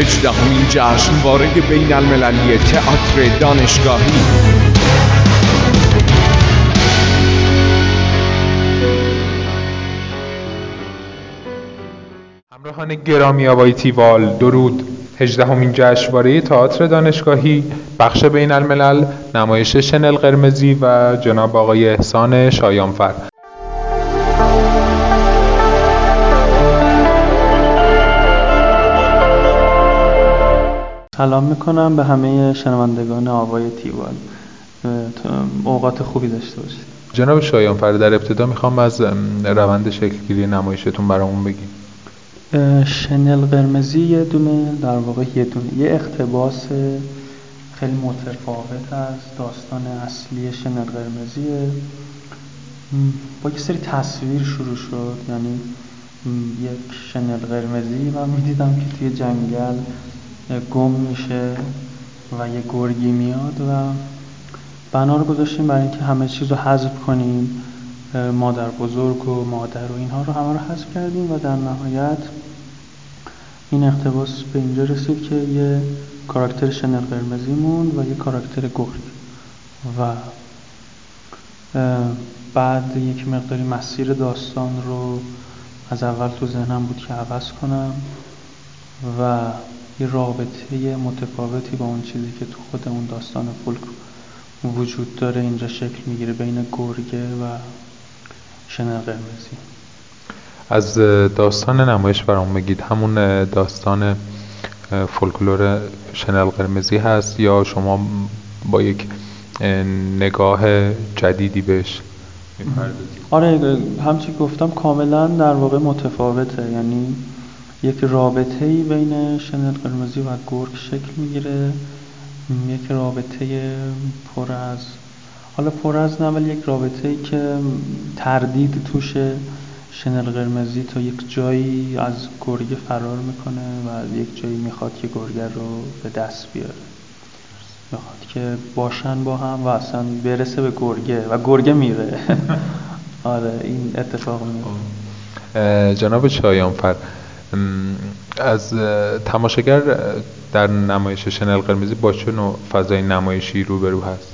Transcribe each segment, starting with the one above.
18مین جشنواره بین المللی تئاتر دانشگاهی. همراهان گرامی آوای تیوال، درود. 18مین جشنواره تئاتر دانشگاهی بخش بین الملل، نمایش شنل قرمزی و جناب آقای احسان شایانفر. سلام میکنم به همه شنوندگان آوای تیوال. اوقات خوبی داشته باشید. جناب شایانفر، در ابتدا میخوام از روند شکلگیری نمایشتون برامون بگیم. شنل قرمزی یه اقتباس خیلی متفاوت از داستان اصلی شنل قرمزیه. با یه سری تصویر شروع شد، یعنی یک شنل قرمزی من میدیدم که توی جنگل گم میشه و یه گرگی میاد و بنا رو گذاشتیم برای اینکه همه چیز رو حذف کنیم، مادر بزرگ و مادر و اینها رو همه رو حذف کردیم و در نهایت این اقتباس به اینجا رسید که یه کاراکتر شنل قرمزی موند و یه کاراکتر گرگ و بعد یک مقداری مسیر داستان رو از اول تو ذهنم بود که عوض کنم و یه رابطه متفاوتی با اون چیزی که تو خود اون داستان فولک وجود داره اینجا شکل میگیره بین گرگه و شنل قرمزی. از داستان نمایش برامون بگید. همون داستان فولکلور شنل قرمزی هست یا شما با یک نگاه جدیدی بهش می‌پردازید؟ آره، همچنین گفتم کاملا در واقع متفاوته، یعنی یک رابطه‌ای بین شنل قرمزی و گرگ شکل میگیره، یک رابطه پر از نه، ولی یک رابطه‌ای که تردید توشه. شنل قرمزی تا یک جایی از گرگه فرار میکنه و یک جایی میخواد که گرگه رو به دست بیاره، میخواد که باشن با هم و اصلا برسه به گرگه و گرگه میره. آره، این اتفاق میفته. جناب شایانفر، از تماشاگر در نمایش شنل قرمزی با چه نوع فضای نمایشی روبرو هست؟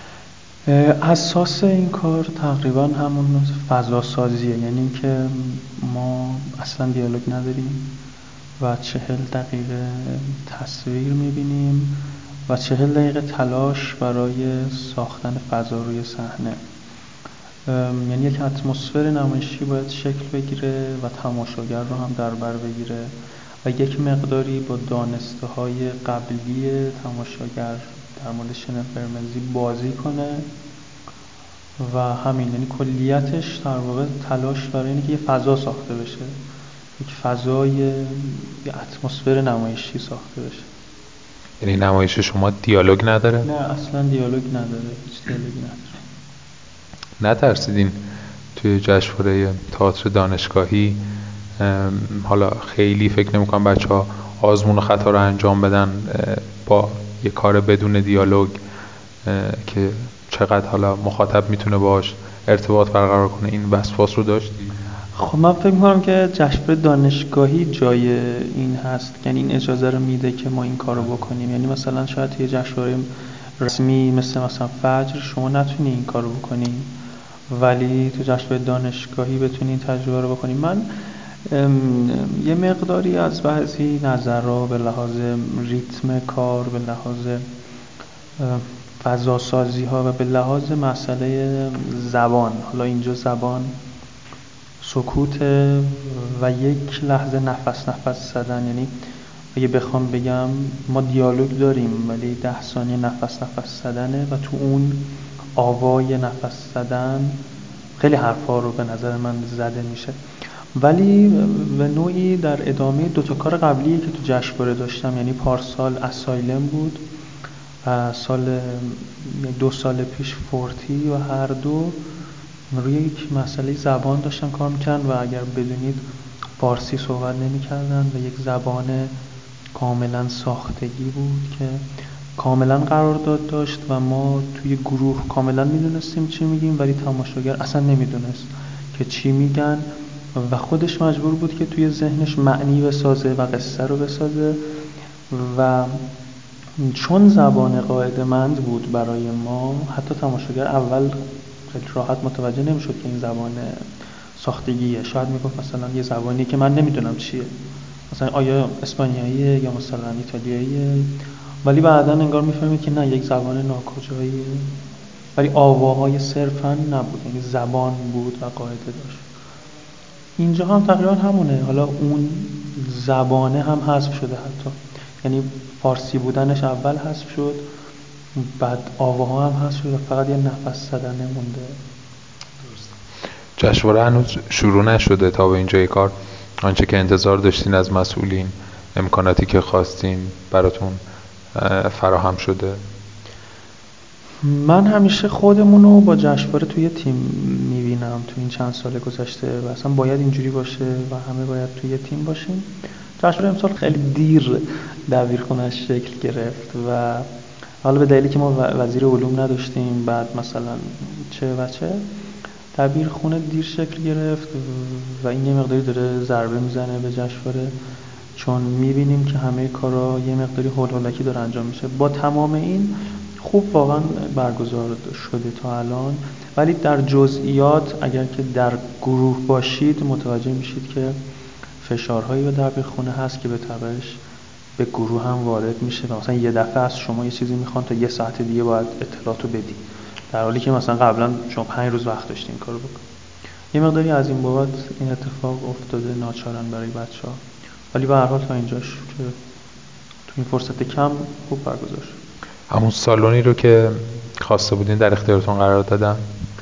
اساس این کار تقریبا همون فضا سازیه، یعنی که ما اصلا دیالوگ نداریم و 40 دقیقه تصویر میبینیم و 40 دقیقه تلاش برای ساختن فضا روی صحنه. یعنی یک اتمسفر نمایشی باید شکل بگیره و تماشاگر رو هم در بر بگیره و یک مقداری با دانسته های قبلی تماشاگر در مورد شنل قرمزی بازی کنه و همین، یعنی کلیتش در واقع تلاش برای اینه که یه فضا ساخته بشه، یک فضای، یه اتمسفر نمایشی ساخته بشه. یعنی نمایش شما دیالوگ نداره؟ نه، اصلا دیالوگ نداره، هیچ دیالوگی نداره. نترسیدین توی جشنواره تئاتر دانشگاهی حالا خیلی فکر نمی‌کنم بچه‌ها آزمون و خطا رو انجام بدن با یه کار بدون دیالوگ که چقدر حالا مخاطب میتونه باش ارتباط برقرار کنه، این وسواس رو داشتی؟ خب من فکر می‌کنم که جشنواره دانشگاهی جای این هست، یعنی این اجازه رو میده که ما این کارو بکنیم. یعنی مثلا شاید توی جشنواره رسمی مثلا فجر شما نتونی این کارو بکنی، ولی تو جشنواره دانشگاهی بتونی این تجربه رو بکنی. من یه مقداری از بعضی نظرها به لحاظ ریتم کار، به لحاظ فضا سازی ها و به لحاظ مسئله زبان، حالا اینجا زبان سکوت و یک لحظه نفس زدن، یعنی اگه بخوام بگم ما دیالوگ داریم ولی 10 ثانیه نفس زدنه و تو اون آوای نفس زدن خیلی حرفا رو به نظر من زده میشه. ولی به نوعی در ادامه 2 تا کار قبلی که تو جشنواره داشتم، یعنی پارسال اسایلم بود و 2 سال پیش فورتی، و هر دو روی یک مسئله زبان داشتن کار می‌کردن و اگر بدونید فارسی صحبت نمی‌کردن و یک زبان کاملا ساختگی بود که کاملا قرارداد داشت و ما توی گروه کاملا میدونستیم چی میگیم ولی تماشاگر اصلا نمیدونست که چی میگن و خودش مجبور بود که توی ذهنش معنی بسازه و قصه رو بسازه و چون زبان قاعده‌مند بود برای ما، حتی تماشاگر اول خیلی راحت متوجه نمی‌شد که این زبان ساختگیه. شاید میگفت مثلا یه زبانی که من نمیدونم چیه، مثلا آیا اسپانیاییه یا مثلا ایتالیاییه، ولی بعداً انگار میفهمید که نه، یک زبان ناکجاییه، ولی آواهای صرفاً نبود، یعنی زبان بود و قاعده داشت. اینجا هم تقریبا همونه. حالا اون زبانه هم حذف شده حتی، یعنی فارسی بودنش اول حذف شد، بعد آواها هم حذف شد و فقط یه نفس زدنه مونده. جشنواره هنوز شروع نشده تا به اینجای کار. آنچه که انتظار داشتین از مسئولین، امکاناتی که خواستین براتون فراهم شده؟ من همیشه خودمونو با جشنواره توی تیم میبینم تو این چند سال گذشته و اصلا باید اینجوری باشه و همه باید توی تیم باشیم. جشنواره امسال خیلی دیر دبیرخونه‌اش شکل گرفت و حالا به دلیلی که ما وزیر علوم نداشتیم، بعد مثلا چه دبیرخونه دیر شکل گرفت و این یه مقداری داره ضربه میزنه به جشنواره، چون میبینیم که همه کارا یه مقداری هول هولکی داره انجام میشه. با تمام این خوب واقعا برگزار شده تا الان، ولی در جزئیات اگر که در گروه باشید متوجه میشید که فشارهایی به دبیرخونه هست که به تبعش به گروه هم وارد میشه و مثلا یه دفعه از شما یه چیزی میخوان تا یه ساعت دیگه باید اطلاعاتو بدی، در حالی که مثلا قبلا شما 5 روز وقت داشتین این کارو بکنید. یه مقداری از این بابت این اتفاق افتاده ناچارن برای بچه‌ها، ولی به هر حال تا اینجاش که تو این فرصت کم خوب برگزار شد. همون سالونی رو که خواسته بودین در اختیارتون قرار دادن؟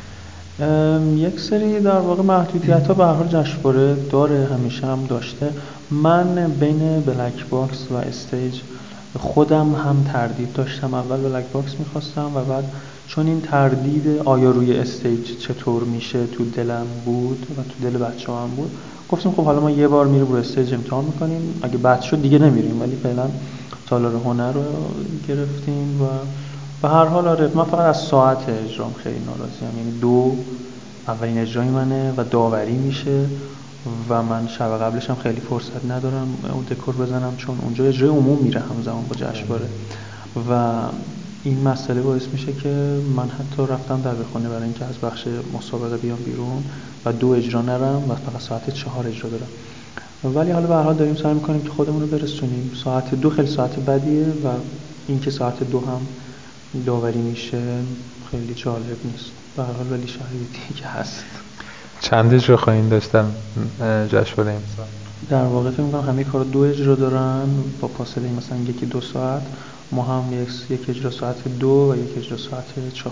یک سری در واقع محدودیت‌ها به هر حال جشنواره داره، همیشه هم داشته. من بین بلک باکس و استیج خودم هم تردید داشتم. اول بلک باکس می‌خواستم و بعد چون این تردید آیا روی استیج چطور میشه تو دلم بود و تو دل بچه‌ها هم بود، گفتیم خب حالا ما یه بار میریم روی استیج امتحان می‌کنیم، اگه بد شد دیگه نمیریم، ولی فعلا تالار هنر رو گرفتیم. و به هر حال آره، من فقط از ساعت اجرام خیلی ناراضیم، یعنی 2 اولین اجرای منه و داوری میشه و من شب قبلش هم خیلی فرصت ندارم اون دکور بزنم، چون اونجا اجرای عموم میره همزمان با جشنواره و این مسئله باعث میشه که من حتی رفتم دبیرخونه برای اینکه از بخش مسابقه بیام بیرون و 2 اجرا نرم و فقط ساعت 4 اجرا دارم. ولی حالا به هر حال داریم سعی می‌کنیم که خودمون رو برسونیم. ساعت 2 خیلی ساعت بدیه و اینکه ساعت 2 هم داوری میشه خیلی جالب نیست به هر حال، ولی شرایطی که هست. چند اجرا خواهید داشتن جشنواره امسال؟ در واقع فکر می‌کنم همه کارا 2 اجرا دارن با فاصله مثلا 1-2 ساعت. ما هم یک اجرا ساعت 2 و یک اجرا ساعت 4.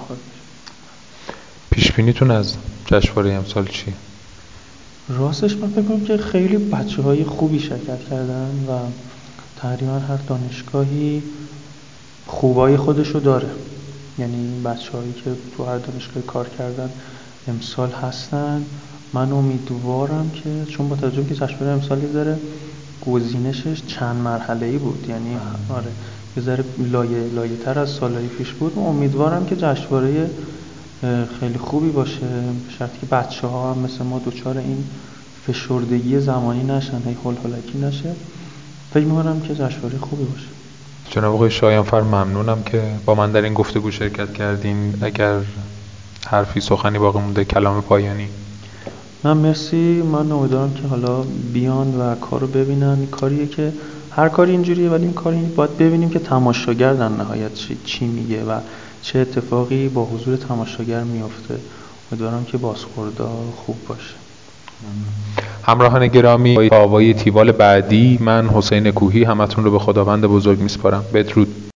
پیش بینیتون از جشنواره امسال چیه؟ راستش من فکر کنم که خیلی بچه‌های خوبی شرکت کردن و تقریبا هر دانشگاهی خوبای خودشو داره، یعنی بچه‌هایی که تو هر دانشگاهی کار کردن امسال هستن. من امیدوارم که چون با توجه که جشنواره امسال یه ذره گزینشش چند مرحله‌ای بود، یعنی آره یه ذره لایه‌تر از سالهای پیش بود، امیدوارم که جشنواره خیلی خوبی باشه، به شرطی که بچه‌ها هم مثل ما دوچار این فشردگی زمانی نشن، هی هول هولکی نشه. فکر می‌کنم که جشنواره خوبی باشه. جناب آقای شایانفر ممنونم که با من در این گفتگو شرکت کردین. اگر حرفی سخنی باقی مونده کلام پایانی. من مرسی. من امیدوارم که حالا بیان و کارو ببینن. کاریه که هر کاری اینجوریه، ولی این کاری باید ببینیم که تماشاگر در نهایت چی میگه و چه اتفاقی با حضور تماشاگر میفته. امیدوارم که بازخوردها خوب باشه. همراهان گرامی، آوای تیوال بعدی من حسین کوهی همتون رو به خداوند بزرگ میسپارم. بدرود.